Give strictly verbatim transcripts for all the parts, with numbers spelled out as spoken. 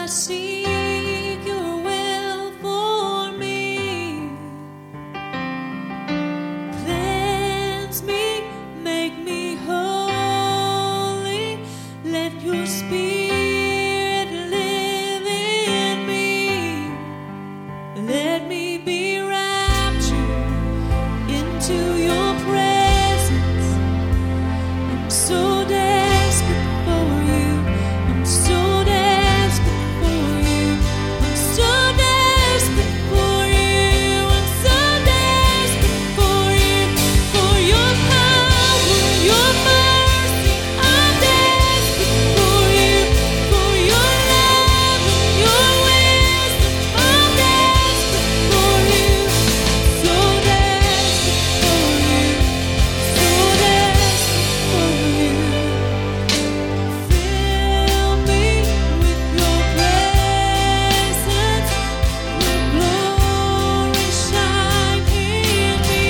seek your will for me. Cleanse me, make me holy. Let your spirit live in me. Let me be raptured into your presence. I'm so desperate for you. I'm so desperate for you. I'm so desperate for you. I'm so desperate for you. For your power, your mercy. I'm desperate for you. For your love and your wisdom. I'm desperate for you. So desperate for you. So desperate for you. Fill me with your presence. Your glory shine in me.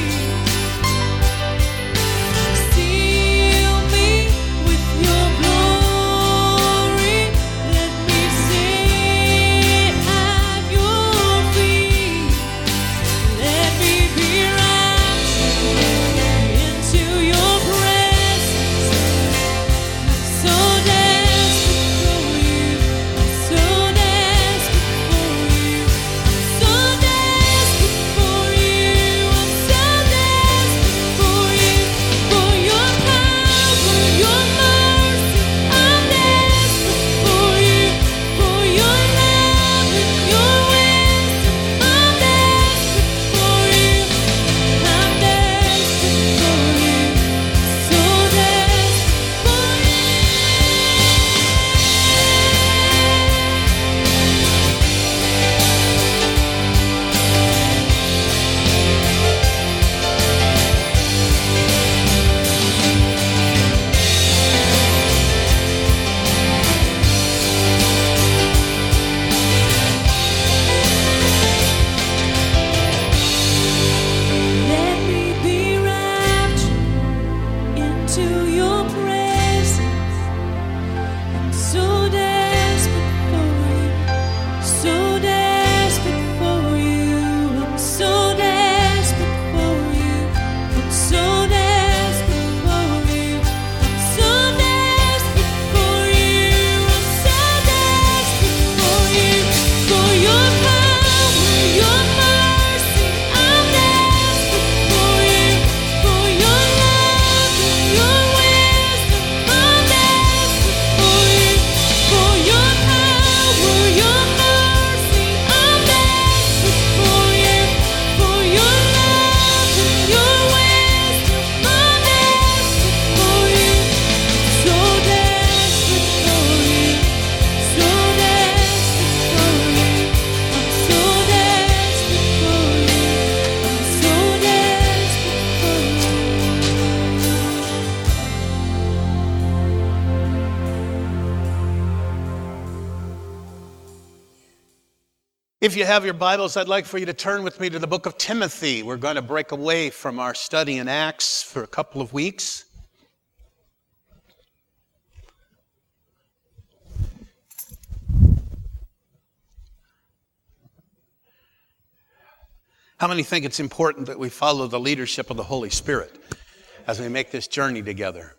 Seal me with your glory. Let me sit at your feet. Let me be raptured into your presence. I'm so desperate for you. I'm so desperate for you. I'm so desperate for you. I'm so desperate for you. For your power, your mercy. I'm desperate for you. For your love and your wisdom. I'm desperate for you. I'm desperate for you. So desperate for you. Let me be raptured into your presence. I'm so desperate for you. So desperate for you. I'm so desperate for you. I'm so desperate for you. I'm so desperate for you. I'm so desperate for you. For your power, your mercy. I'm desperate for you. For your love and your wisdom. I'm desperate for you. For your power, your mercy. I'm desperate for you. For your love and your wisdom. I'm desperate for you. So desperate for you. So desperate for you. I'm so desperate for you. I'm so desperate for If you have your Bibles, I'd like for you to turn with me to the book of Timothy. We're going to break away from our study in Acts for a couple of weeks. How many think it's important that we follow the leadership of the Holy Spirit as we make this journey together?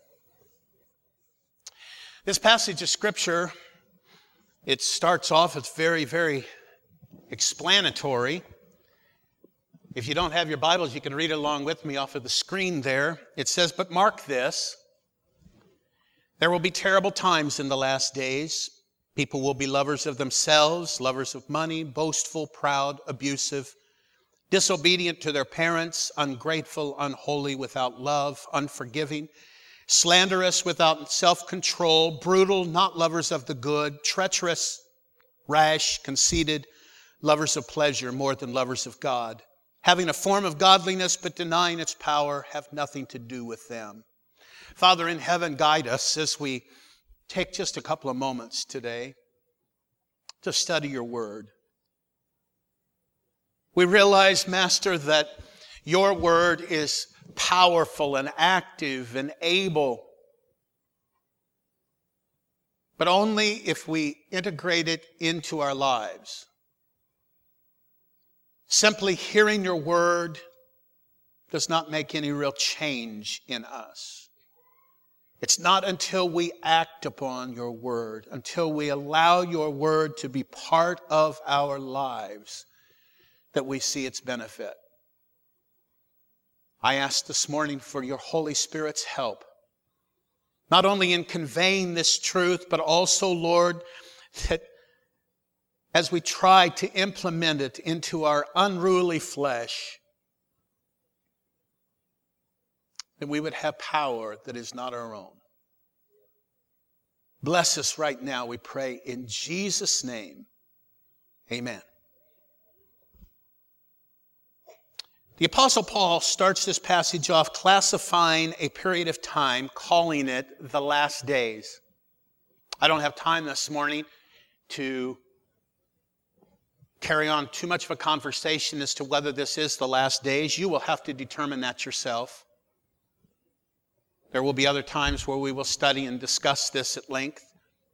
This passage of Scripture, it starts off, it's very, very explanatory. If you don't have your Bibles, you can read it along with me off of the screen there. It says, "But mark this, there will be terrible times in the last days. People will be lovers of themselves, lovers of money, boastful, proud, abusive, disobedient to their parents, ungrateful, unholy, without love, unforgiving, slanderous, without self-control, brutal, not lovers of the good, treacherous, rash, conceited, lovers of pleasure more than lovers of God, having a form of godliness but denying its power, have nothing to do with them." Father in heaven, guide us as we take just a couple of moments today to study your word. We realize, Master, that your word is powerful and active and able but only if we integrate it into our lives. Simply hearing your word does not make any real change in us. It's not until we act upon your word, until we allow your word to be part of our lives, that we see its benefit. I ask this morning for your Holy Spirit's help, not only in conveying this truth, but also, Lord, that as we try to implement it into our unruly flesh, that we would have power that is not our own. Bless us right now, we pray, in Jesus' name. Amen. The Apostle Paul starts this passage off classifying a period of time, calling it the last days. I don't have time this morning to carry on too much of a conversation as to whether this is the last days. You will have to determine that yourself. There will be other times where we will study and discuss this at length.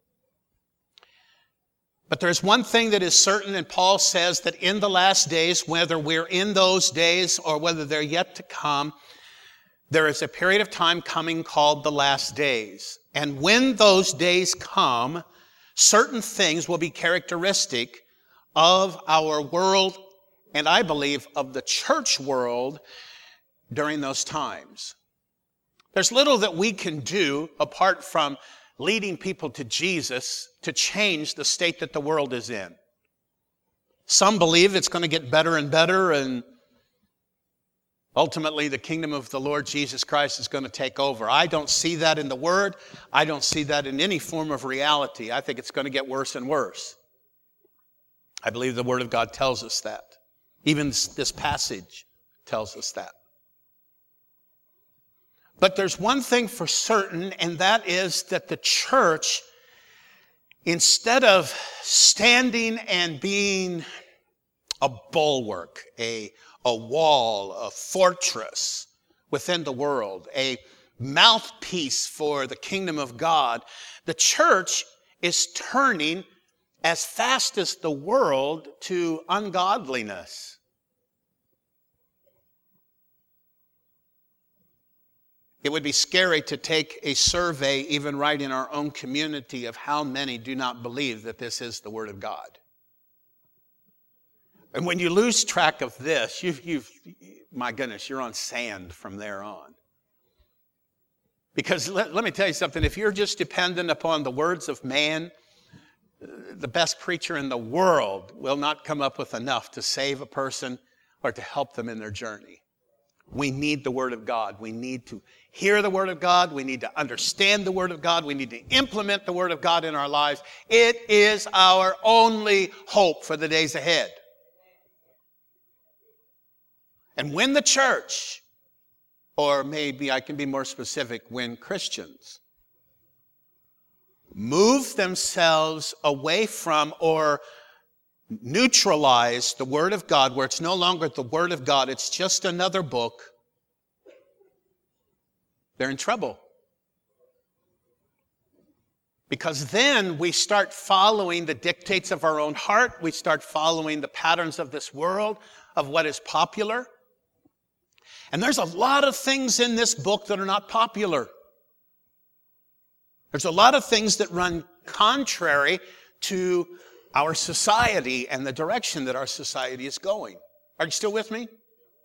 But there's one thing that is certain, and Paul says that in the last days, whether we're in those days or whether they're yet to come, there is a period of time coming called the last days. And when those days come, certain things will be characteristic of our world, and I believe of the church world during those times. There's little that we can do apart from leading people to Jesus to change the state that the world is in. Some believe it's going to get better and better, and ultimately the kingdom of the Lord Jesus Christ is going to take over. I don't see that in the Word. I don't see that in any form of reality. I think it's going to get worse and worse. I believe the Word of God tells us that. Even this passage tells us that. But there's one thing for certain, and that is that the church, instead of standing and being a bulwark, a, a wall, a fortress within the world, a mouthpiece for the kingdom of God, the church is turning as fast as the world to ungodliness. It would be scary to take a survey, even right in our own community, of how many do not believe that this is the Word of God. And when you lose track of this, you've, you've, my goodness, you're on sand from there on. Because let, let me tell you something, if you're just dependent upon the words of man, the best preacher in the world will not come up with enough to save a person or to help them in their journey. We need the Word of God. We need to hear the Word of God. We need to understand the Word of God. We need to implement the Word of God in our lives. It is our only hope for the days ahead. And when the church, or maybe I can be more specific, when Christians move themselves away from or neutralize the Word of God, where it's no longer the Word of God, it's just another book, they're in trouble. Because then we start following the dictates of our own heart, we start following the patterns of this world, of what is popular. And there's a lot of things in this book that are not popular. There's a lot of things that run contrary to our society and the direction that our society is going. Are you still with me?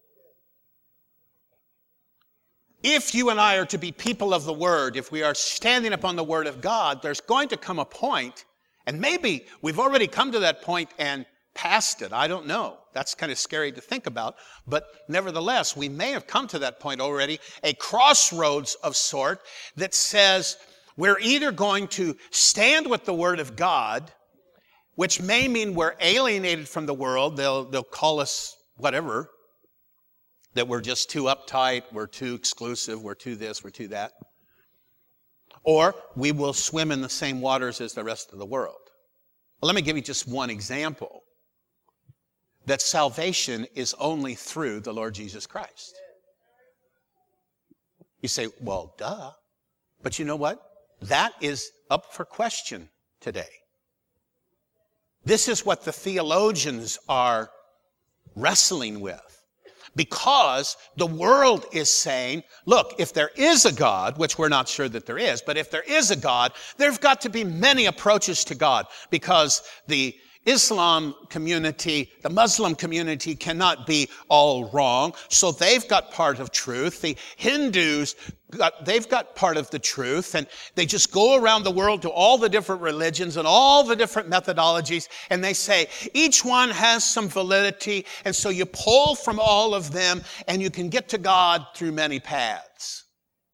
If you and I are to be people of the Word, if we are standing upon the Word of God, there's going to come a point, and maybe we've already come to that point and passed it. I don't know. That's kind of scary to think about. But nevertheless, we may have come to that point already, a crossroads of sort that says we're either going to stand with the Word of God, which may mean we're alienated from the world. They'll, they'll call us whatever, that we're just too uptight, we're too exclusive, we're too this, we're too that. Or we will swim in the same waters as the rest of the world. Well, let me give you just one example. That salvation is only through the Lord Jesus Christ. You say, well, duh. But you know what? That is up for question today. This is what the theologians are wrestling with. Because the world is saying, look, if there is a God, which we're not sure that there is, but if there is a God, there've got to be many approaches to God, because the Islam community, the Muslim community cannot be all wrong. So they've got part of truth. The Hindus, got, they've got part of the truth. And they just go around the world to all the different religions and all the different methodologies. And they say each one has some validity. And so you pull from all of them and you can get to God through many paths.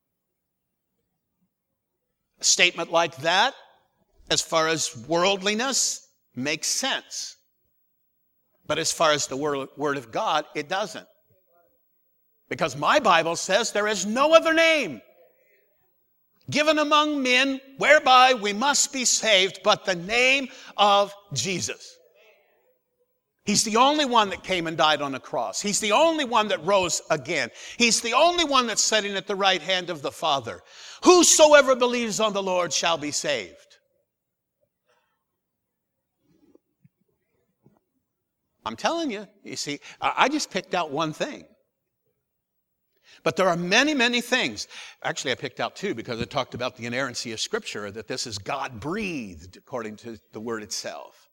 A statement like that, as far as worldliness, makes sense. But as far as the word, word of God, it doesn't. Because my Bible says there is no other name given among men whereby we must be saved but the name of Jesus. He's the only one that came and died on a cross. He's the only one that rose again. He's the only one that's sitting at the right hand of the Father. Whosoever believes on the Lord shall be saved. I'm telling you, you see, I just picked out one thing. But there are many, many things. Actually, I picked out two because it talked about the inerrancy of Scripture, that this is God-breathed according to the Word itself.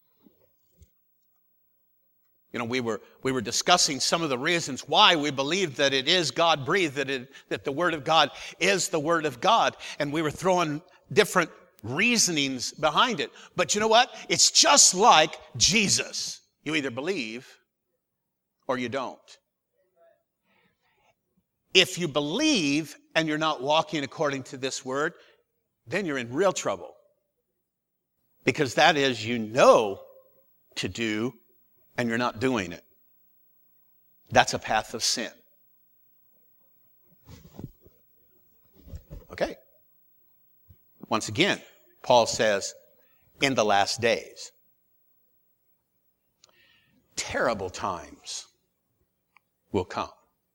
You know, we were we were discussing some of the reasons why we believe that it is God-breathed, that it, that the Word of God is the Word of God. And we were throwing different reasonings behind it. But you know what? It's just like Jesus. You either believe or you don't. If you believe and you're not walking according to this word, then you're in real trouble. Because that is, you know to do and you're not doing it. That's a path of sin. Okay. Once again, Paul says, in the last days, terrible times will come.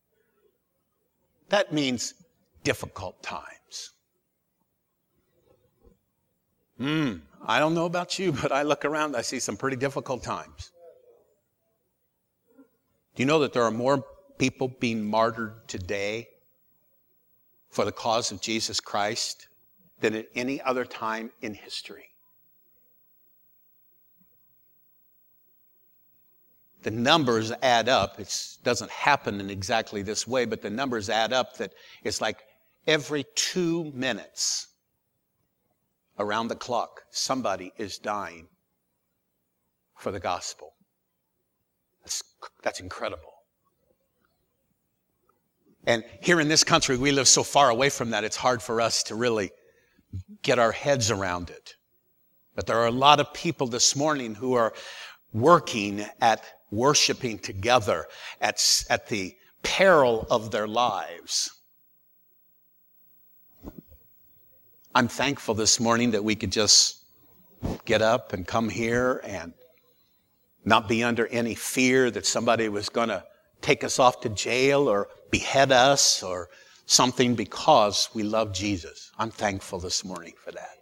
That means difficult times. Hmm, I don't know about you, but I look around, I see some pretty difficult times. Do you know that there are more people being martyred today for the cause of Jesus Christ than at any other time in history? The numbers add up. It doesn't happen in exactly this way, but the numbers add up that it's like every two minutes around the clock, somebody is dying for the gospel. That's, that's incredible. And here in this country, we live so far away from that, it's hard for us to really get our heads around it. But there are a lot of people this morning who are working at worshiping together at, at the peril of their lives. I'm thankful this morning that we could just get up and come here and not be under any fear that somebody was going to take us off to jail or behead us or something because we love Jesus. I'm thankful this morning for that.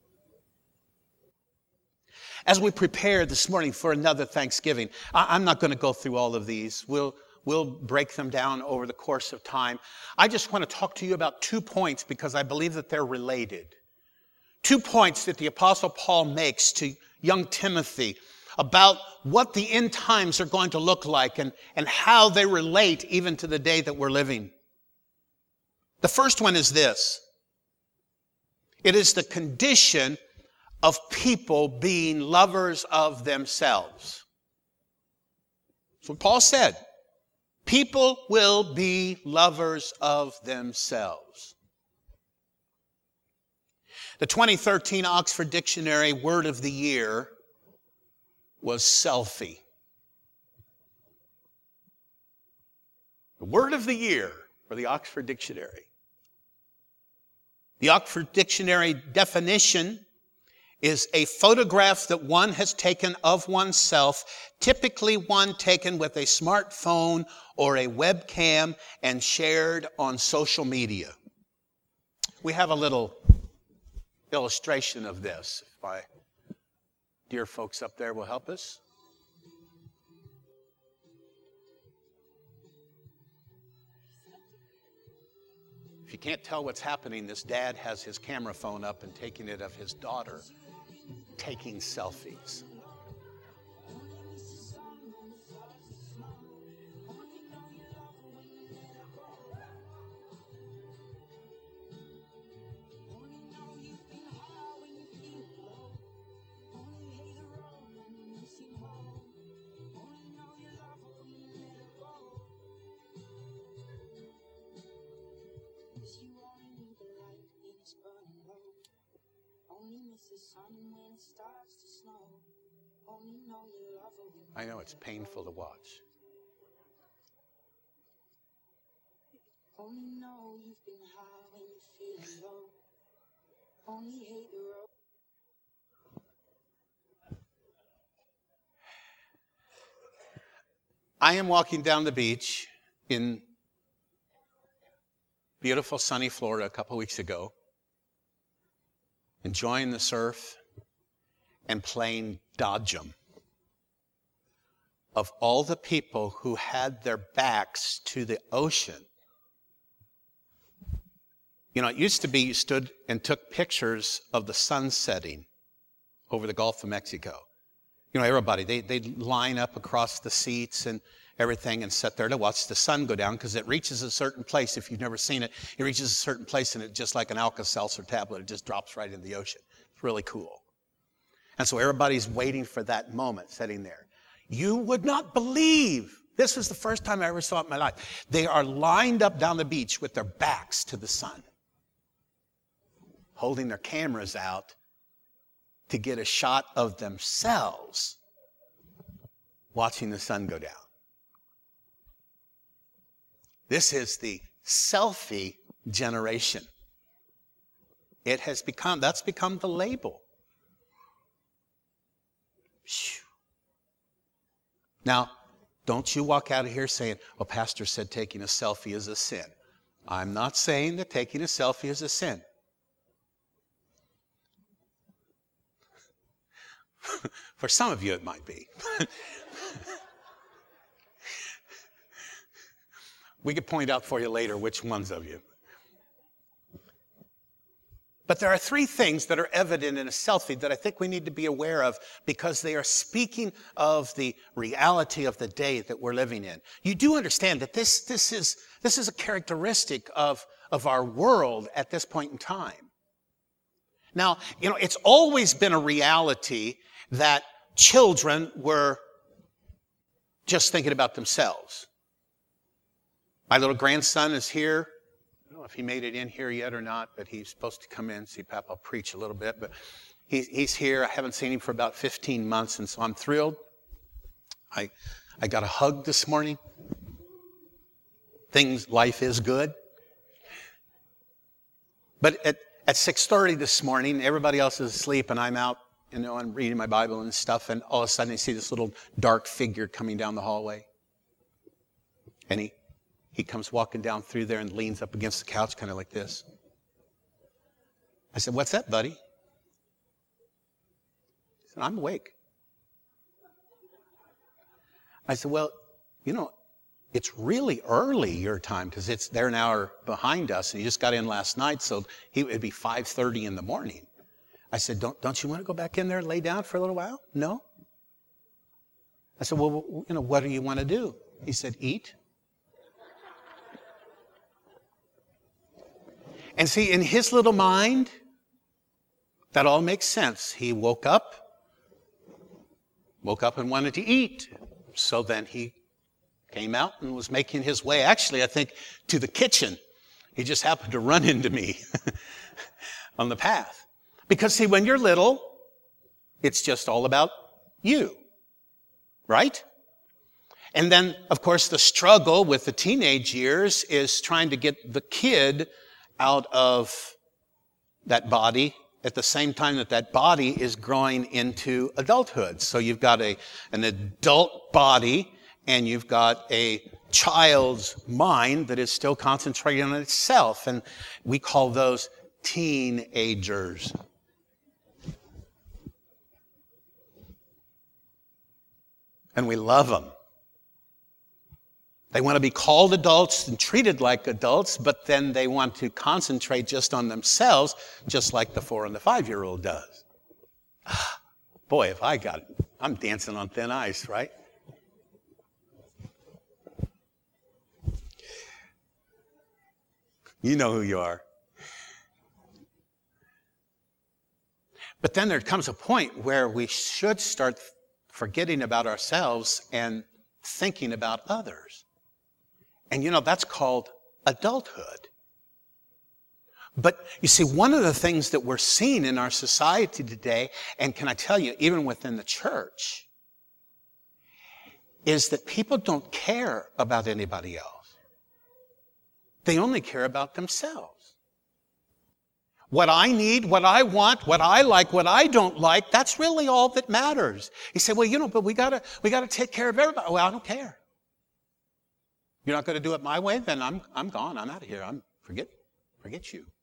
As we prepare this morning for another Thanksgiving, I'm not going to go through all of these. We'll, we'll break them down over the course of time. I just want to talk to you about two points because I believe that they're related. Two points that the Apostle Paul makes to young Timothy about what the end times are going to look like and, and how they relate even to the day that we're living. The first one is this. It is the condition of people being lovers of themselves. That's what Paul said. People will be lovers of themselves. The twenty thirteen Oxford Dictionary word of the year was selfie. The word of the year for the Oxford Dictionary. The Oxford Dictionary definition is a photograph that one has taken of oneself, typically one taken with a smartphone or a webcam and shared on social media. We have a little illustration of this. If my dear folks up there will help us. If you can't tell what's happening, this dad has his camera phone up and taking it of his daughter taking selfies. I know it's painful to watch. Only know you've been high when you're feeling low. Only hate the road. I am walking down the beach in beautiful sunny Florida a couple weeks ago, enjoying the surf and playing dodgem. Of all the people who had their backs to the ocean, you know, it used to be you stood and took pictures of the sun setting over the Gulf of Mexico. You know, everybody, they, they'd line up across the seats and everything and sit there to watch the sun go down because it reaches a certain place. If you've never seen it, it reaches a certain place and it's just like an Alka-Seltzer tablet. It just drops right in the ocean. It's really cool. And so everybody's waiting for that moment sitting there. You would not believe, this was the first time I ever saw it in my life. They are lined up down the beach with their backs to the sun, holding their cameras out to get a shot of themselves watching the sun go down. This is the selfie generation. It has become, that's become the label. Phew. Now, don't you walk out of here saying, well, Pastor said taking a selfie is a sin. I'm not saying that taking a selfie is a sin. For some of you, it might be. We could point out for you later which ones of you. But there are three things that are evident in a selfie that I think we need to be aware of because they are speaking of the reality of the day that we're living in. You do understand that this, this, is, this is a characteristic of, of our world at this point in time. Now, you know, it's always been a reality that children were just thinking about themselves. My little grandson is here. I don't know if he made it in here yet or not, but he's supposed to come in, see Papa preach a little bit. But he's, he's here. I haven't seen him for about fifteen months, and so I'm thrilled. I, I got a hug this morning. Things, life is good. But at, at six thirty this morning, everybody else is asleep, and I'm out, you know, I'm reading my Bible and stuff, and all of a sudden I see this little dark figure coming down the hallway. And he He comes walking down through there and leans up against the couch kind of like this. I said, what's that, buddy? He said, I'm awake. I said, well, you know, it's really early your time because it's they're an hour behind us and he just got in last night, so he, it'd be five thirty in the morning. I said, don't, don't you want to go back in there and lay down for a little while? No. I said, well, you know, what do you want to do? He said, eat. And see, in his little mind, that all makes sense. He woke up, woke up and wanted to eat. So then he came out and was making his way, actually, I think, to the kitchen. He just happened to run into me on the path. Because see, when you're little, it's just all about you, right? And then, of course, the struggle with the teenage years is trying to get the kid out of that body at the same time that that body is growing into adulthood. So you've got a, an adult body and you've got a child's mind that is still concentrating on itself. And we call those teenagers. and we love them. They want to be called adults and treated like adults, but then they want to concentrate just on themselves, just like the four and the five-year-old does. Ah, boy, if I got it, I'm dancing on thin ice, right? You know who you are. But then there comes a point where we should start forgetting about ourselves and thinking about others. And you know, that's called adulthood. But you see, one of the things that we're seeing in our society today, and can I tell you, even within the church, is that people don't care about anybody else. They only care about themselves. What I need, what I want, what I like, what I don't like, that's really all that matters. You say, well, you know, but we gotta, we gotta take care of everybody. Well, I don't care. You're not going to do it my way? Then I'm, I'm gone. I'm out of here. I'm, forget, forget you.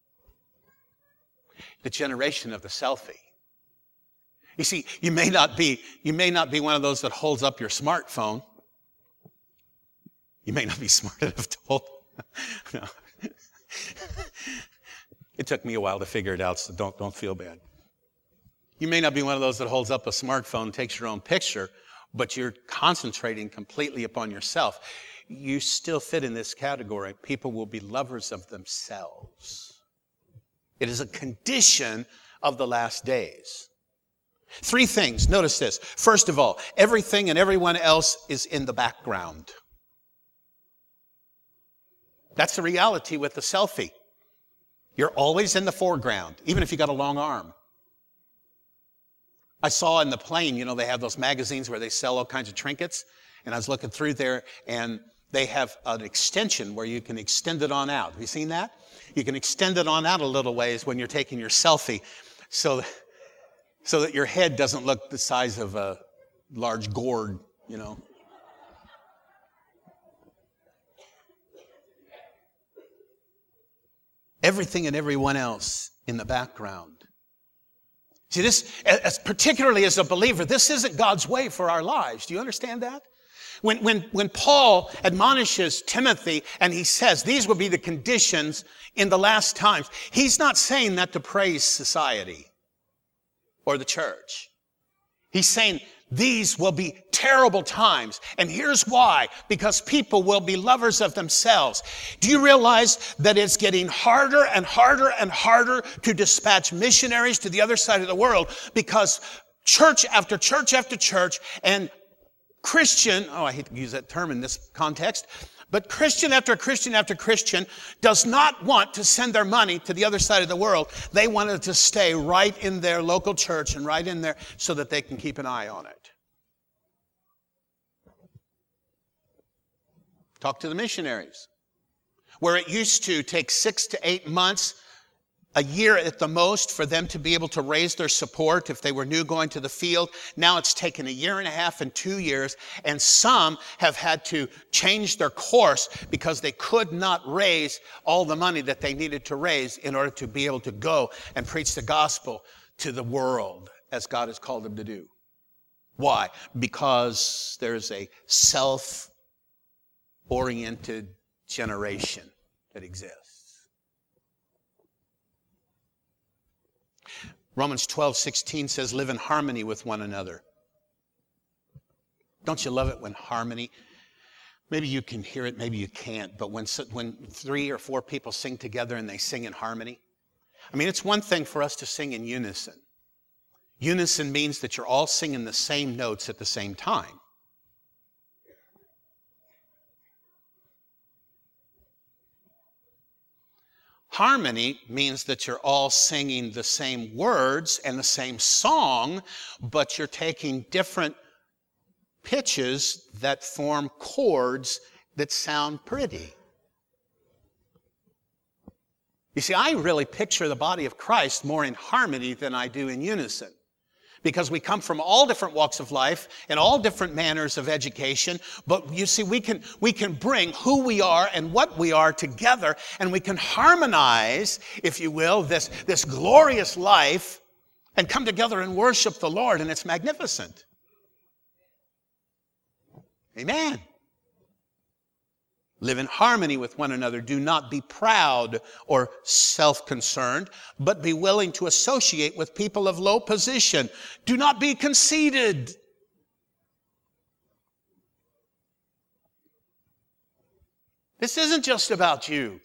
The generation of the selfie. You see, you may not be, you may not be one of those that holds up your smartphone. You may not be smart enough to hold. No. It took me a while to figure it out, so don't, don't feel bad. You may not be one of those that holds up a smartphone, takes your own picture, but you're concentrating completely upon yourself. You still fit in this category. People will be lovers of themselves. It is a condition of the last days. Three things. Notice this. First of all, everything and everyone else is in the background. That's the reality with the selfie. You're always in the foreground, even if you got a long arm. I saw in the plane, you know, they have those magazines where they sell all kinds of trinkets, and I was looking through there, and they have an extension where you can extend it on out. Have you seen that? You can extend it on out a little ways when you're taking your selfie so, so that your head doesn't look the size of a large gourd, you know. Everything and everyone else in the background. See, this, as particularly as a believer, this isn't God's way for our lives. Do you understand that? When, when, when Paul admonishes Timothy and he says these will be the conditions in the last times, he's not saying that to praise society or the church. He's saying these will be terrible times. And here's why. Because people will be lovers of themselves. Do you realize that it's getting harder and harder and harder to dispatch missionaries to the other side of the world? Because church after church after church and Christian, oh, I hate to use that term in this context, but Christian after Christian after Christian does not want to send their money to the other side of the world. They want it to stay right in their local church and right in there so that they can keep an eye on it. Talk to the missionaries. Where it used to take six to eight months, a year at the most, for them to be able to raise their support if they were new going to the field. Now it's taken a year and a half and two years, and some have had to change their course because they could not raise all the money that they needed to raise in order to be able to go and preach the gospel to the world as God has called them to do. Why? Because there's a self-oriented generation that exists. Romans twelve sixteen says, live in harmony with one another. Don't you love it when harmony, maybe you can hear it, maybe you can't, but when, when three or four people sing together and they sing in harmony, I mean, it's one thing for us to sing in unison. Unison means that you're all singing the same notes at the same time. Harmony means that you're all singing the same words and the same song, but you're taking different pitches that form chords that sound pretty. You see, I really picture the body of Christ more in harmony than I do in unison. Because we come from all different walks of life and all different manners of education. But you see, we can, we can bring who we are and what we are together, and we can harmonize, if you will, this, this glorious life and come together and worship the Lord, and it's magnificent. Amen. Live in harmony with one another. Do not be proud or self-concerned, but be willing to associate with people of low position. Do not be conceited. This isn't just about you.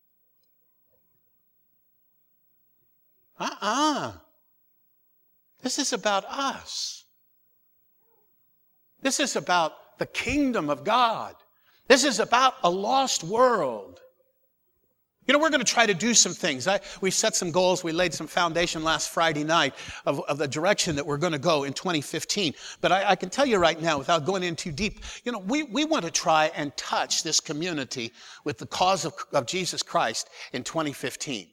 Uh-uh. This is about us. This is about the kingdom of God. This is about a lost world. You know, we're going to try to do some things. I, we set some goals. We laid some foundation last Friday night of, of the direction that we're going to go in twenty fifteen. But I, I can tell you right now, without going in too deep, you know, we, we want to try and touch this community with the cause of, of Jesus Christ in twenty fifteen.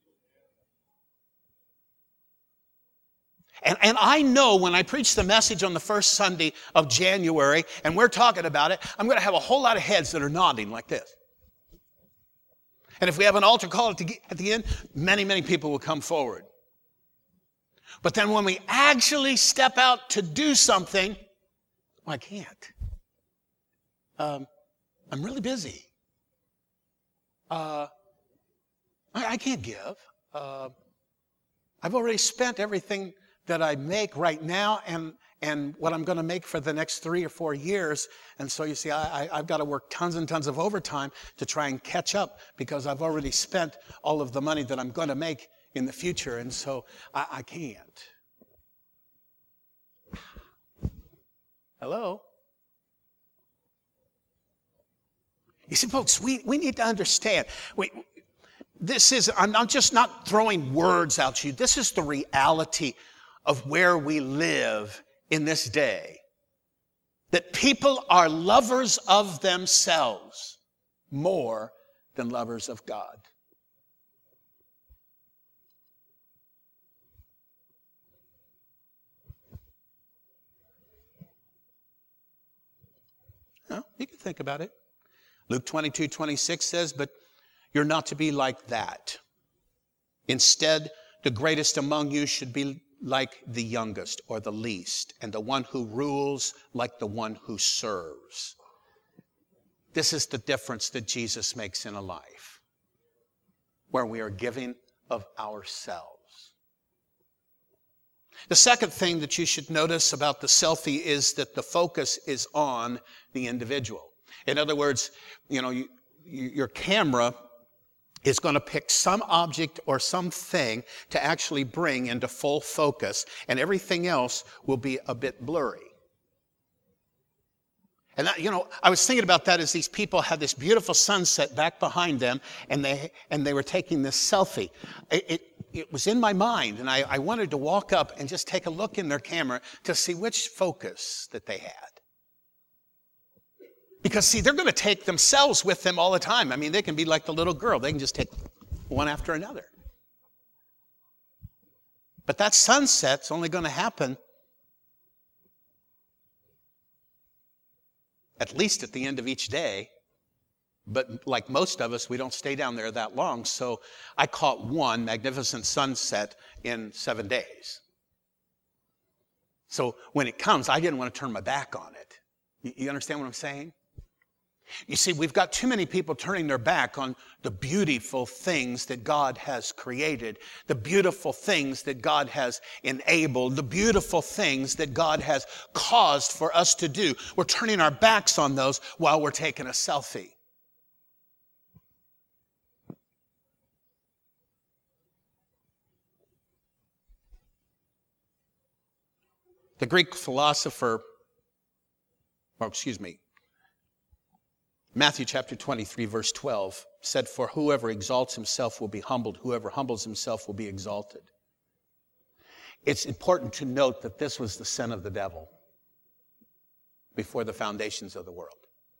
And, and I know when I preach the message on the first Sunday of January, and we're talking about it, I'm going to have a whole lot of heads that are nodding like this. And if we have an altar call at the, at the end, many, many people will come forward. But then when we actually step out to do something, well, I can't. Um, I'm really busy. Uh, I, I can't give. Uh, I've already spent everything that I make right now and, and what I'm going to make for the next three or four years. And so you see, I, I, I've got to work tons and tons of overtime to try and catch up because I've already spent all of the money that I'm going to make in the future. And so I, I can't. Hello? You see, folks, we, we need to understand. We, this is, I'm, I'm just not throwing words out to you. This is the reality of where we live in this day. That people are lovers of themselves more than lovers of God. No, you can think about it. Luke twenty-two twenty-six says, but you're not to be like that. Instead, the greatest among you should be like the youngest or the least, and the one who rules like the one who serves. This is the difference that Jesus makes in a life, where we are giving of ourselves. The second thing that you should notice about the selfie is that the focus is on the individual. In other words, you know, you, you, your camera is going to pick some object or something to actually bring into full focus, and everything else will be a bit blurry. And that, you know, I was thinking about that as these people had this beautiful sunset back behind them, and they and they were taking this selfie. It, it, it was in my mind, and I, I wanted to walk up and just take a look in their camera to see which focus that they had. Because, see, they're going to take themselves with them all the time. I mean, they can be like the little girl. They can just take one after another. But that sunset's only going to happen at least at the end of each day. But like most of us, we don't stay down there that long. So I caught one magnificent sunset in seven days. So when it comes, I didn't want to turn my back on it. You, you understand what I'm saying? You see, we've got too many people turning their back on the beautiful things that God has created, the beautiful things that God has enabled, the beautiful things that God has caused for us to do. We're turning our backs on those while we're taking a selfie. The Greek philosopher, or excuse me, Matthew chapter twenty-three, verse twelve said, for whoever exalts himself will be humbled. Whoever humbles himself will be exalted. It's important to note that this was the sin of the devil before the foundations of the world.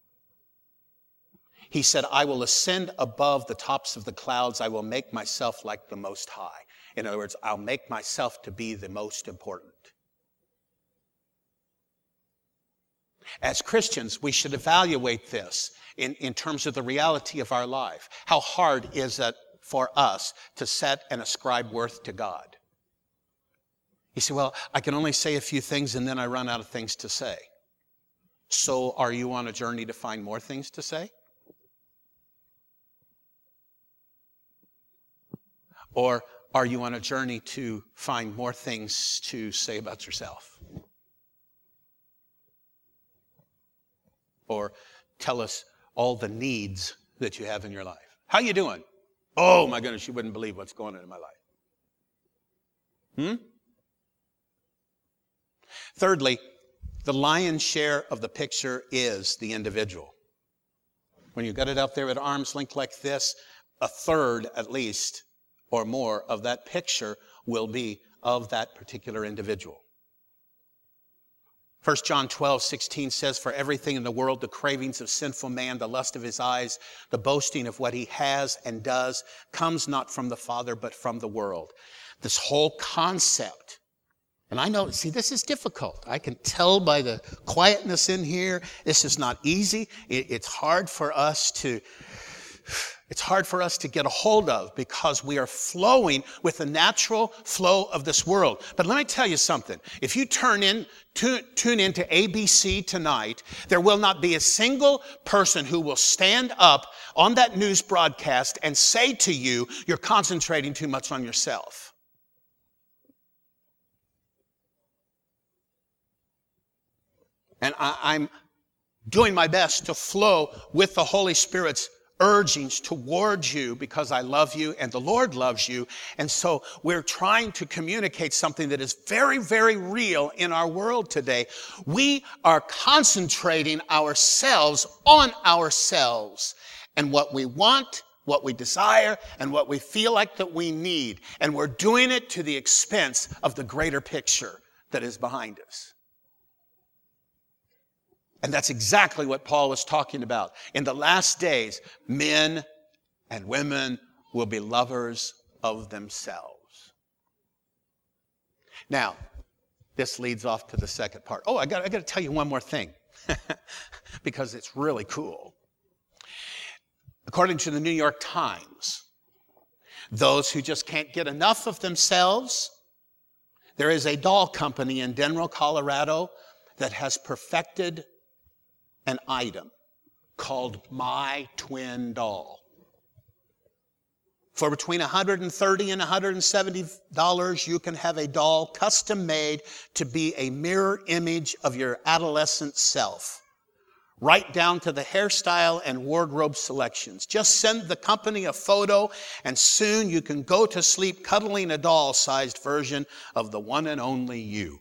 He said, I will ascend above the tops of the clouds. I will make myself like the Most High. In other words, I'll make myself to be the most important. As Christians, we should evaluate this in, in terms of the reality of our life. How hard is it for us to set and ascribe worth to God? You say, well, I can only say a few things and then I run out of things to say. So are you on a journey to find more things to say? Or are you on a journey to find more things to say about yourself? Or tell us all the needs that you have in your life. How you doing? Oh my goodness, you wouldn't believe what's going on in my life. Hmm? Thirdly, the lion's share of the picture is the individual. When you got it out there at arm's length like this, a third at least or more of that picture will be of that particular individual. First John twelve, sixteen says, for everything in the world, the cravings of sinful man, the lust of his eyes, the boasting of what he has and does, comes not from the Father, but from the world. This whole concept, and I know, see, this is difficult. I can tell by the quietness in here, this is not easy. It, it's hard for us to, it's hard for us to get a hold of because we are flowing with the natural flow of this world. But let me tell you something. If you turn in, tune, tune into A B C tonight, there will not be a single person who will stand up on that news broadcast and say to you, you're concentrating too much on yourself. And I, I'm doing my best to flow with the Holy Spirit's urgings towards you because I love you and the Lord loves you. And so we're trying to communicate something that is very, very real in our world today. We are concentrating ourselves on ourselves and what we want, what we desire, and what we feel like that we need. And we're doing it to the expense of the greater picture that is behind us. And that's exactly what Paul is talking about. In the last days, men and women will be lovers of themselves. Now, this leads off to the second part. Oh, I got, I got to tell you one more thing because it's really cool. According to the New York Times, those who just can't get enough of themselves, there is a doll company in Denver, Colorado that has perfected an item called My Twin Doll. For between one hundred thirty dollars and one hundred seventy dollars, you can have a doll custom made to be a mirror image of your adolescent self, right down to the hairstyle and wardrobe selections. Just send the company a photo, and soon you can go to sleep cuddling a doll-sized version of the one and only you.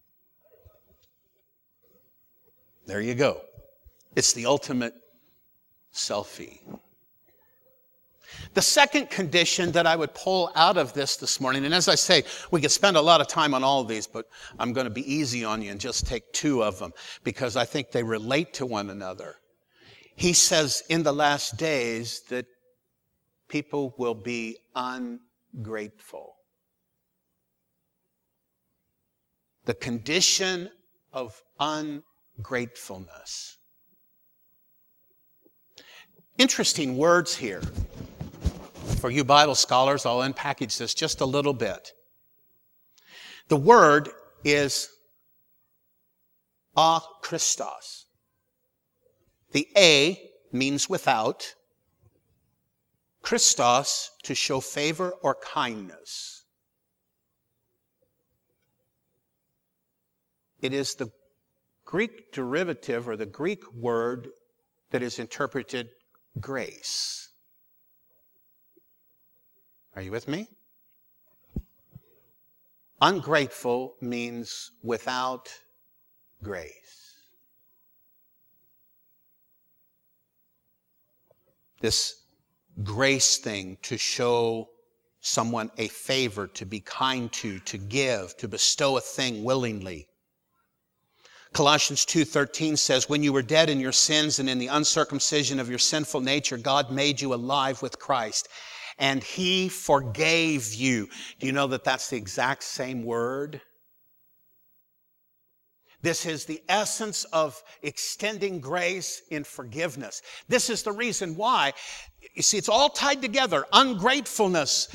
There you go. It's the ultimate selfie. The second condition that I would pull out of this this morning, and as I say, we could spend a lot of time on all of these, but I'm going to be easy on you and just take two of them because I think they relate to one another. He says in the last days that people will be ungrateful. The condition of ungratefulness. Interesting words here. For you Bible scholars, I'll unpackage this just a little bit. The word is akristos. The A means without. Christos, to show favor or kindness. It is the Greek derivative or the Greek word that is interpreted grace. Are you with me? Ungrateful means without grace. This grace thing to show someone a favor, to be kind to, to give, to bestow a thing willingly. Colossians two thirteen says, when you were dead in your sins and in the uncircumcision of your sinful nature, God made you alive with Christ, and He forgave you. Do you know that that's the exact same word? This is the essence of extending grace in forgiveness. This is the reason why, you see, it's all tied together. Ungratefulness,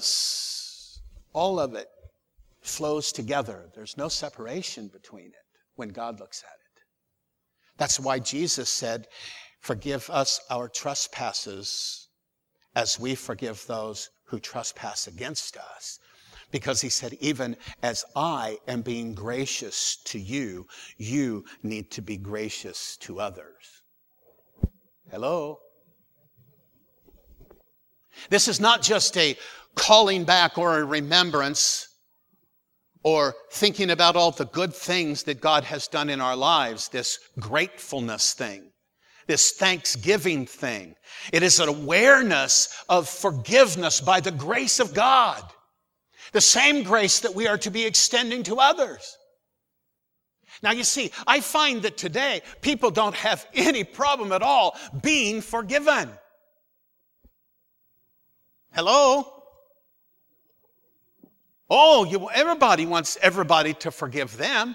forgiveness, all of it flows together. There's no separation between it. when God looks at it. That's why Jesus said, forgive us our trespasses as we forgive those who trespass against us. Because he said, even as I am being gracious to you, you need to be gracious to others. Hello? This is not just a calling back or a remembrance or thinking about all the good things that God has done in our lives, this gratefulness thing, this thanksgiving thing. It is an awareness of forgiveness by the grace of God, the same grace that we are to be extending to others. Now you see, I find that today people don't have any problem at all being forgiven. Hello? Oh, you, everybody wants everybody to forgive them.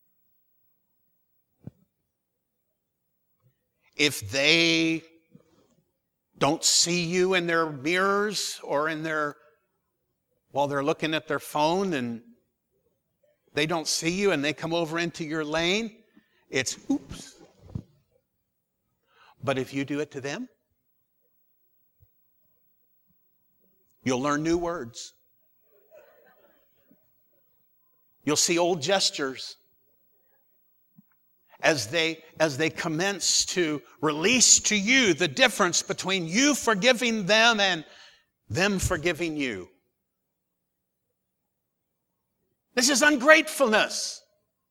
If they don't see you in their mirrors or in their, while they're looking at their phone and they don't see you and they come over into your lane, it's oops. But if you do it to them, you'll learn new words. You'll see old gestures as they, as they commence to release to you the difference between you forgiving them and them forgiving you. This is ungratefulness.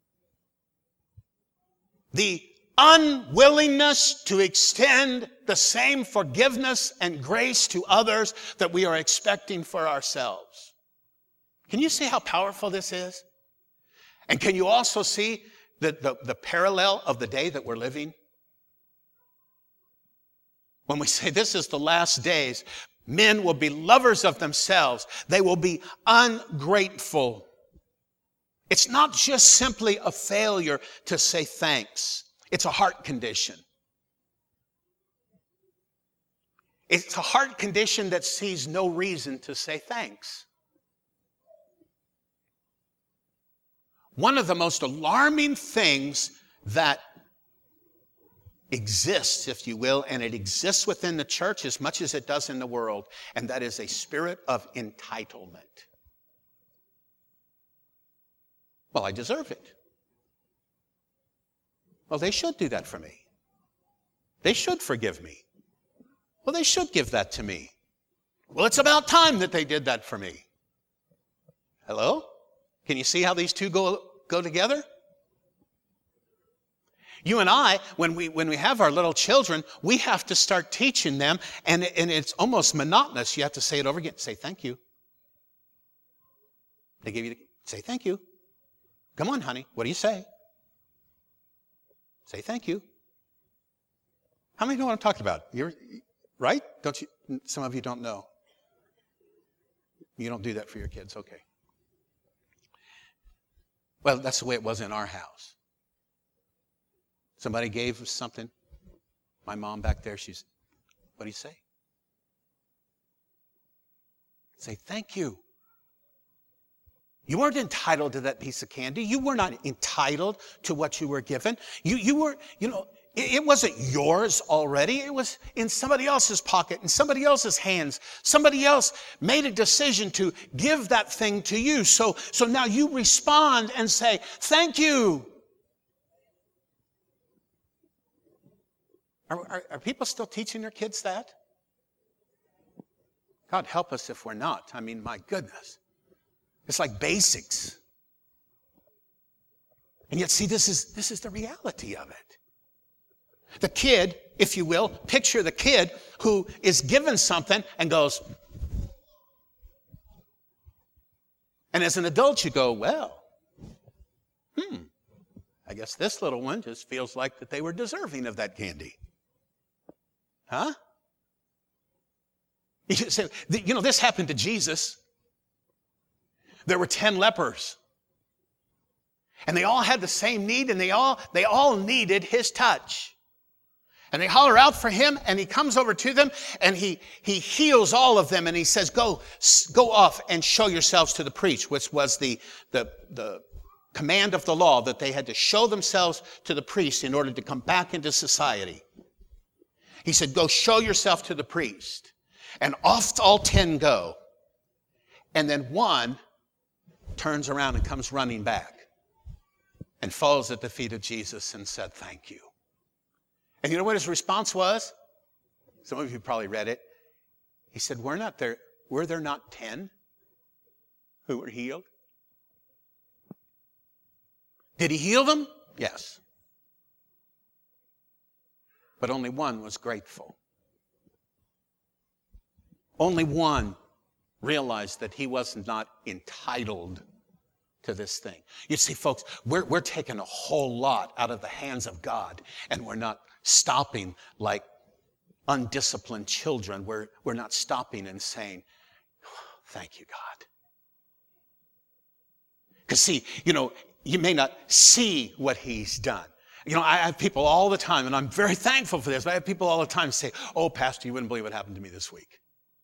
The unwillingness to extend the same forgiveness and grace to others that we are expecting for ourselves. Can you see how powerful this is? And can you also see the, the, the parallel of the day that we're living? When we say this is the last days, men will be lovers of themselves. They will be ungrateful. It's not just simply a failure to say thanks. It's a heart condition. It's a heart condition that sees no reason to say thanks. One of the most alarming things that exists, if you will, and it exists within the church as much as it does in the world, and that is a spirit of entitlement. Well, I deserve it. Well, they should do that for me. They should forgive me. Well, they should give that to me. Well, it's about time that they did that for me. Hello? Can you see how these two go, go together? You and I, when we when we have our little children, we have to start teaching them, and, and it's almost monotonous. You have to say it over again. Say thank you. They give you the, say thank you. Come on, honey. What do you say? Say thank you. How many know what I'm talking about? You're right? Don't you? Some of you don't know. You don't do that for your kids. Okay. Well, that's the way it was in our house. Somebody gave us something. My mom back there, she's, what do you say? Say thank you. You weren't entitled to that piece of candy. You were not entitled to what you were given. You, you were, you know, it, it wasn't yours already. It was in somebody else's pocket, in somebody else's hands. Somebody else made a decision to give that thing to you. So, so now you respond and say, thank you. Are, are, are people still teaching their kids that? God help us if we're not. I mean, my goodness. It's like basics. And yet, see, this is, this is the reality of it. The kid, if you will, picture the kid who is given something and goes, and as an adult you go, well, hmm, I guess this little one just feels like that they were deserving of that candy. Huh? You say, you know, this happened to Jesus. There were ten lepers. And they all had the same need, and they all, they all needed his touch. And they holler out for him, and he comes over to them, and he, he heals all of them, and he says, go, go off and show yourselves to the priest, which was the, the, the command of the law that they had to show themselves to the priest in order to come back into society. He said, go show yourself to the priest. And off all ten go. And then one turns around and comes running back and falls at the feet of Jesus and said, thank you. And you know what his response was? Some of you probably read it. He said, were not there, were there not ten who were healed? Did he heal them? Yes. But only one was grateful. Only one realized that he was not entitled to this thing. You see, folks, we're, we're taking a whole lot out of the hands of God, and we're not stopping like undisciplined children. We're, we're not stopping and saying, thank you, God. Because see, you know, you may not see what he's done. You know, I have people all the time, and I'm very thankful for this, but I have people all the time say, oh, Pastor, you wouldn't believe what happened to me this week.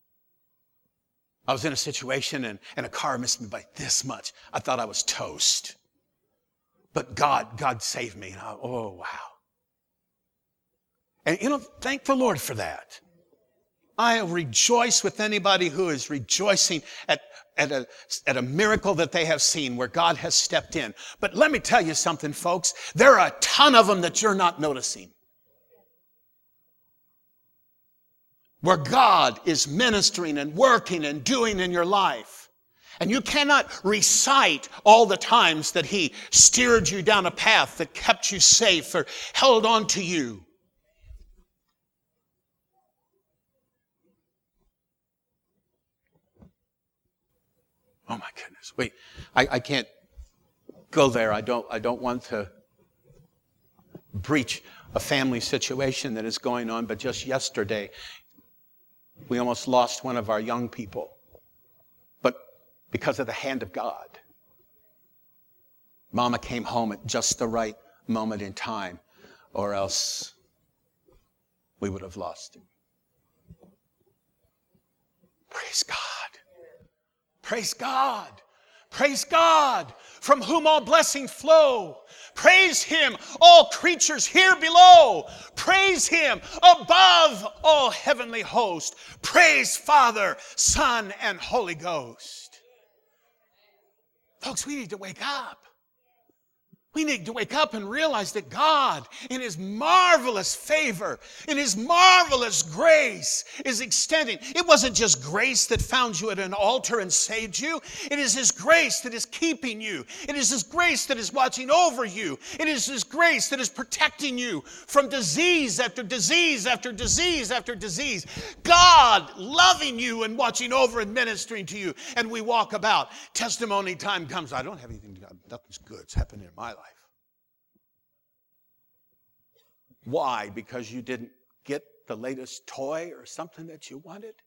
I was in a situation and, and a car missed me by this much. I thought I was toast. But God, God saved me. And I, oh, wow. And, you know, thank the Lord for that. I rejoice with anybody who is rejoicing at, at, a, at a miracle that they have seen where God has stepped in. But let me tell you something, folks. There are a ton of them that you're not noticing. Where God is ministering and working and doing in your life. And you cannot recite all the times that he steered you down a path that kept you safe or held on to you. Oh my goodness. Wait, I, I can't go there. I don't, I don't want to breach a family situation that is going on, but just yesterday, we almost lost one of our young people, but because of the hand of God. Mama came home at just the right moment in time, or else we would have lost him. Praise God. Praise God. Praise God, from whom all blessings flow. Praise him, all creatures here below. Praise him above all heavenly host. Praise Father, Son, and Holy Ghost. Folks, we need to wake up. We need to wake up and realize that God, in his marvelous favor, in his marvelous grace, is extending. It wasn't just grace that found you at an altar and saved you. It is his grace that is keeping you. It is his grace that is watching over you. It is his grace that is protecting you from disease after disease after disease after disease. God loving you and watching over and ministering to you. And we walk about. Testimony time comes. I don't have anything to do. Nothing's good. It's happening in my life. Why? Because you didn't get the latest toy or something that you wanted?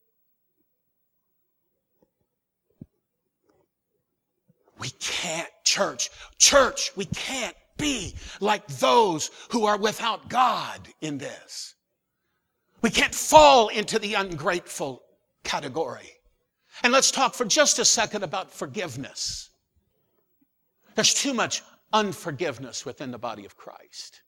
We can't, church, church, we can't be like those who are without God in this. We can't fall into the ungrateful category. And let's talk for just a second about forgiveness. There's too much unforgiveness within the body of Christ.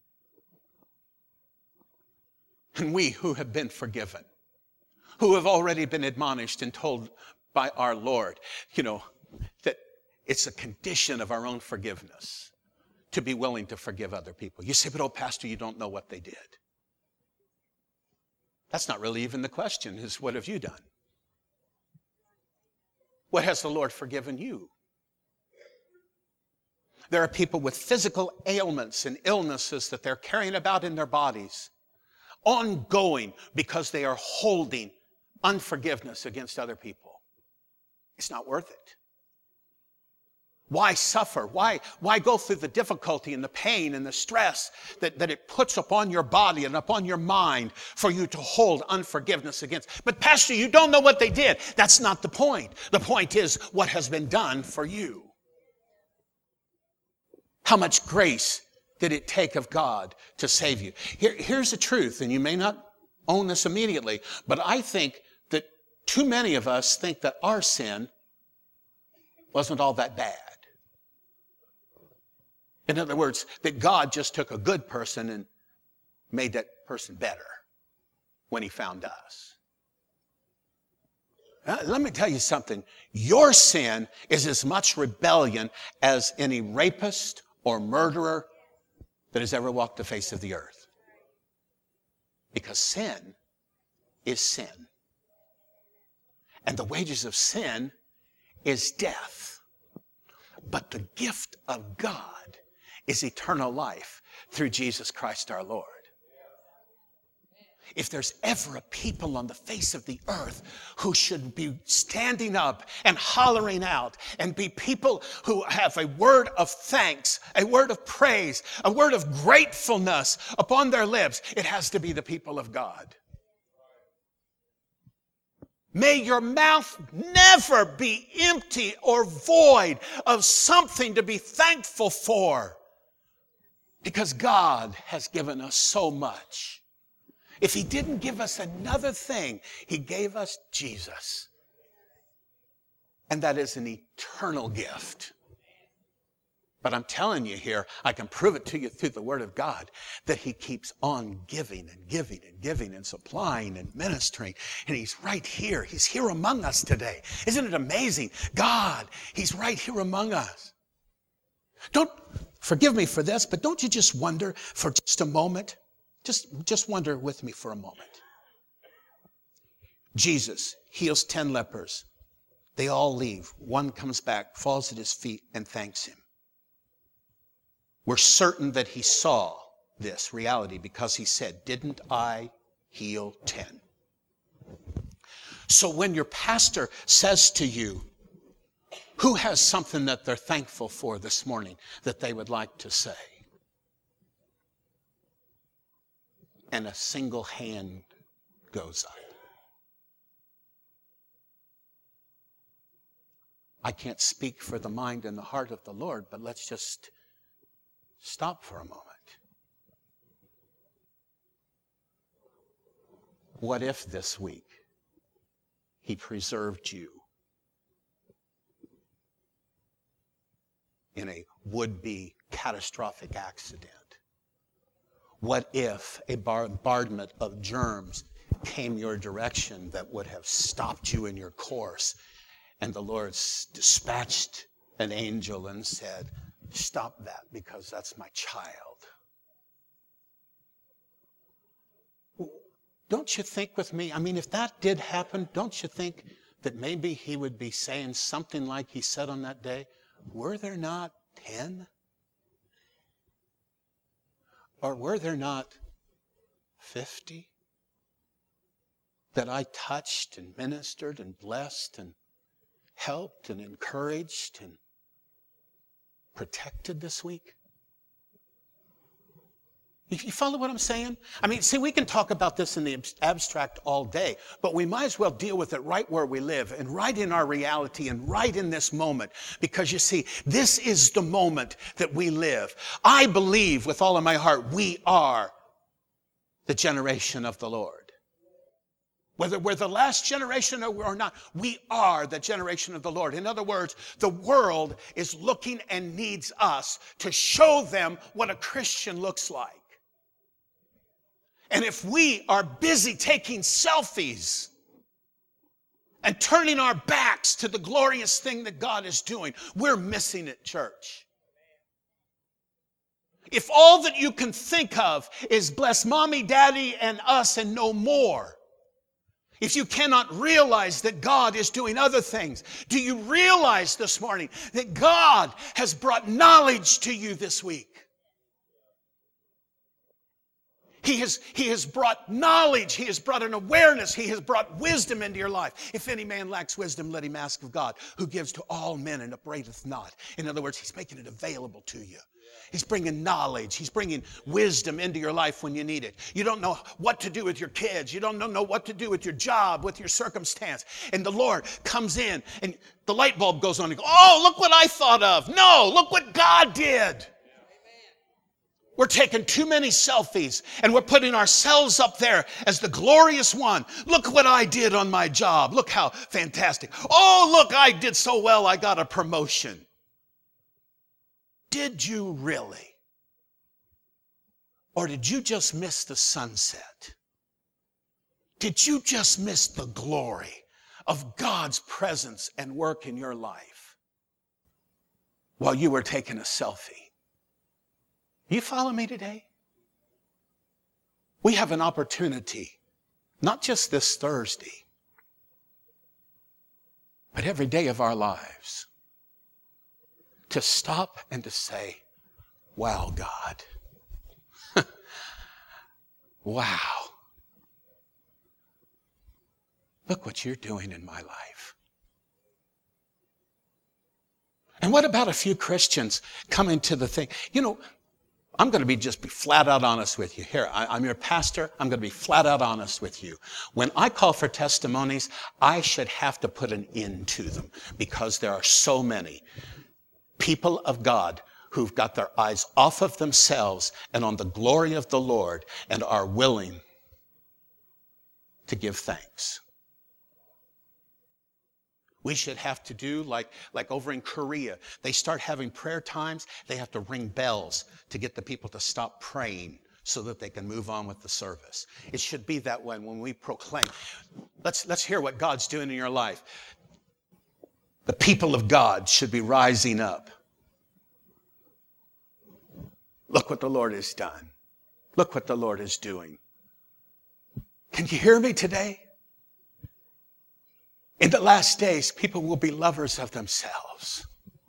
And we who have been forgiven, who have already been admonished and told by our Lord, you know, that it's a condition of our own forgiveness to be willing to forgive other people. You say, but oh, Pastor, you don't know what they did. That's not really even the question, is what have you done? What has the Lord forgiven you? There are people with physical ailments and illnesses that they're carrying about in their bodies, ongoing, because they are holding unforgiveness against other people. It's not worth it. Why suffer? Why, why go through the difficulty and the pain and the stress that, that it puts upon your body and upon your mind for you to hold unforgiveness against? But Pastor, you don't know what they did. That's not the point. The point is what has been done for you. How much grace did it take of God to save you? Here, here's the truth, and you may not own this immediately, but I think that too many of us think that our sin wasn't all that bad. In other words, that God just took a good person and made that person better when he found us. Uh, let me tell you something. Your sin is as much rebellion as any rapist or murderer that has ever walked the face of the earth. Because sin is sin. And the wages of sin is death. But the gift of God is eternal life through Jesus Christ our Lord. If there's ever a people on the face of the earth who should be standing up and hollering out and be people who have a word of thanks, a word of praise, a word of gratefulness upon their lips, it has to be the people of God. May your mouth never be empty or void of something to be thankful for, because God has given us so much. If he didn't give us another thing, he gave us Jesus. And that is an eternal gift. But I'm telling you here, I can prove it to you through the Word of God, that he keeps on giving and giving and giving and supplying and ministering. And he's right here. He's here among us today. Isn't it amazing? God, he's right here among us. Don't, forgive me for this, but don't you just wonder for just a moment? Just, just wonder with me for a moment. Jesus heals ten lepers. They all leave. One comes back, falls at his feet, and thanks him. We're certain that he saw this reality because he said, "Didn't I heal ten?" So when your pastor says to you, who has something that they're thankful for this morning that they would like to say? And a single hand goes up. I can't speak for the mind and the heart of the Lord, but let's just stop for a moment. What if this week he preserved you in a would-be catastrophic accident? What if a bombardment of germs came your direction that would have stopped you in your course, and the Lord dispatched an angel and said, "Stop that, because that's my child"? Don't you think with me, I mean, if that did happen, don't you think that maybe he would be saying something like he said on that day, "Were there not ten? Or were there not fifty that I touched and ministered and blessed and helped and encouraged and protected this week?" You follow what I'm saying? I mean, see, we can talk about this in the abstract all day, but we might as well deal with it right where we live and right in our reality and right in this moment. Because you see, this is the moment that we live. I believe with all of my heart we are the generation of the Lord. Whether we're the last generation or not, we are the generation of the Lord. In other words, the world is looking and needs us to show them what a Christian looks like. And if we are busy taking selfies and turning our backs to the glorious thing that God is doing, we're missing it, church. If all that you can think of is bless mommy, daddy, and us and no more, if you cannot realize that God is doing other things, do you realize this morning that God has brought knowledge to you this week? He has, he has brought knowledge. He has brought an awareness. He has brought wisdom into your life. If any man lacks wisdom, let him ask of God, who gives to all men and upbraideth not. In other words, he's making it available to you. He's bringing knowledge. He's bringing wisdom into your life when you need it. You don't know what to do with your kids. You don't know what to do with your job, with your circumstance. And the Lord comes in and the light bulb goes on and goes, "Oh, look what I thought of." No, look what God did. We're taking too many selfies and we're putting ourselves up there as the glorious one. Look what I did on my job. Look how fantastic. Oh, look, I did so well, I got a promotion. Did you really? Or did you just miss the sunset? Did you just miss the glory of God's presence and work in your life while you were taking a selfie? You follow me today? We have an opportunity, not just this Thursday, but every day of our lives, to stop and to say, wow, God. Wow. Look what you're doing in my life. And what about a few Christians coming to the thing? You know, I'm going to be just be flat out honest with you. Here, I, I'm your pastor. I'm going to be flat out honest with you. When I call for testimonies, I should have to put an end to them because there are so many people of God who've got their eyes off of themselves and on the glory of the Lord and are willing to give thanks. We should have to do like, like over in Korea. They start having prayer times. They have to ring bells to get the people to stop praying so that they can move on with the service. It should be that way when we proclaim. Let's, let's hear what God's doing in your life. The people of God should be rising up. Look what the Lord has done. Look what the Lord is doing. Can you hear me today? In the last days, people will be lovers of themselves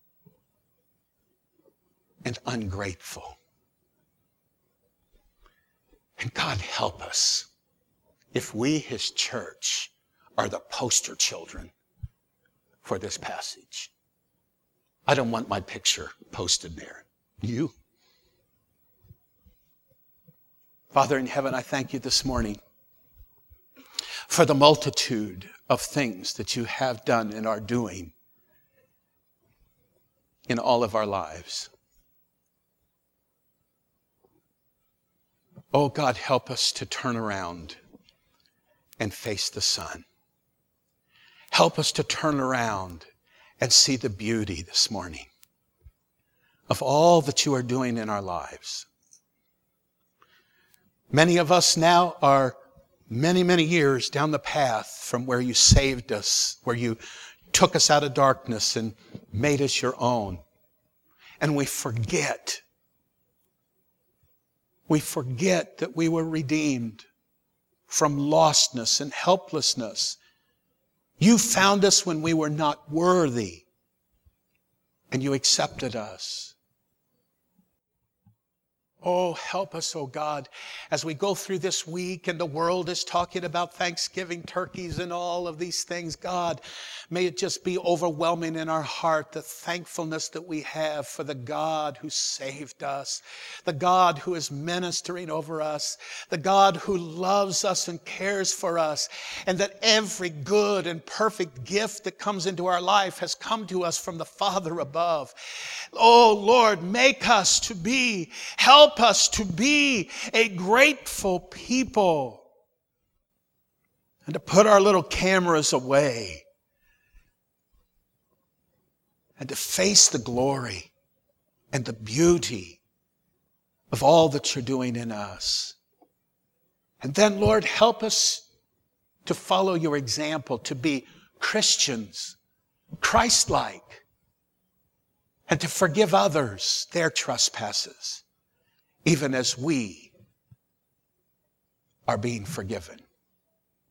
and ungrateful. And God help us if we, His church, are the poster children for this passage. I don't want my picture posted there. You? Father in heaven, I thank you this morning for the multitude of things that you have done and are doing in all of our lives. Oh God, help us to turn around and face the sun. Help us to turn around and see the beauty this morning of all that you are doing in our lives. Many of us now are many, many years down the path from where you saved us, where you took us out of darkness and made us your own. And we forget. We forget that we were redeemed from lostness and helplessness. You found us when we were not worthy, and you accepted us. Oh, help us, oh God, as we go through this week and the world is talking about Thanksgiving turkeys and all of these things. God, may it just be overwhelming in our heart, the thankfulness that we have for the God who saved us, the God who is ministering over us, the God who loves us and cares for us, and that every good and perfect gift that comes into our life has come to us from the Father above. Oh, Lord, make us to be, help us to be a grateful people and to put our little cameras away and to face the glory and the beauty of all that you're doing in us. And then, Lord, help us to follow your example, to be Christians, Christ-like, and to forgive others their trespasses, even as we are being forgiven.